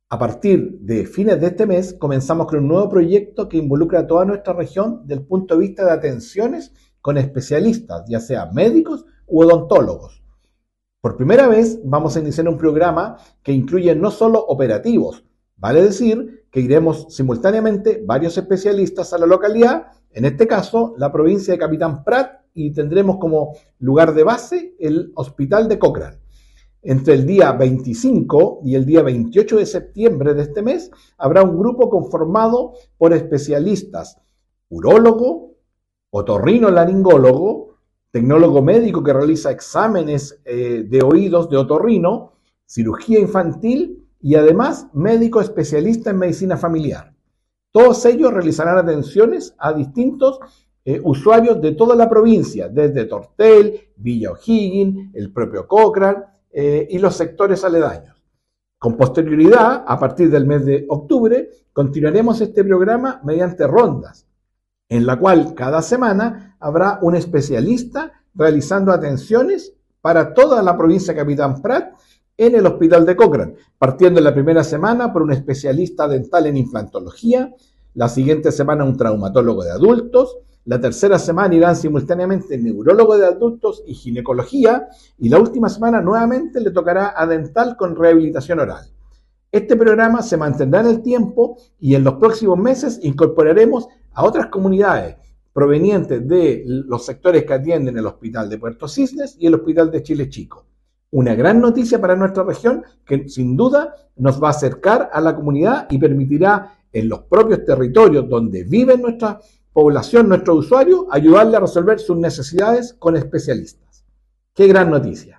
A partir de fines de este mes comenzamos con un nuevo proyecto que involucra a toda nuestra región desde el punto de vista de atenciones con especialistas, ya sea médicos u odontólogos. Por primera vez vamos a iniciar un programa que incluye no solo operativos, vale decir que iremos simultáneamente varios especialistas a la localidad, en este caso la provincia de Capitán Prat, y tendremos como lugar de base el Hospital de Cochrane. Entre el día 25 y el día 28 de septiembre de este mes habrá un grupo conformado por especialistas, urólogo, otorrinolaringólogo, tecnólogo médico que realiza exámenes de oídos de otorrino, cirugía infantil y además médico especialista en medicina familiar. Todos ellos realizarán atenciones a distintos usuarios de toda la provincia, desde Tortel, Villa O'Higgins, el propio Cochrane y los sectores aledaños. Con posterioridad, a partir del mes de octubre, continuaremos este programa mediante rondas, en la cual cada semana habrá un especialista realizando atenciones para toda la provincia de Capitán Prat en el Hospital de Cochrane, partiendo en la primera semana por un especialista dental en implantología, la siguiente semana un traumatólogo de adultos, la tercera semana irán simultáneamente neurólogo de adultos y ginecología, y la última semana nuevamente le tocará a dental con rehabilitación oral. Este programa se mantendrá en el tiempo y en los próximos meses incorporaremos a otras comunidades provenientes de los sectores que atienden el Hospital de Puerto Cisnes y el Hospital de Chile Chico. Una gran noticia para nuestra región que sin duda nos va a acercar a la comunidad y permitirá en los propios territorios donde vive nuestra población, nuestros usuarios, ayudarle a resolver sus necesidades con especialistas. ¡Qué gran noticia!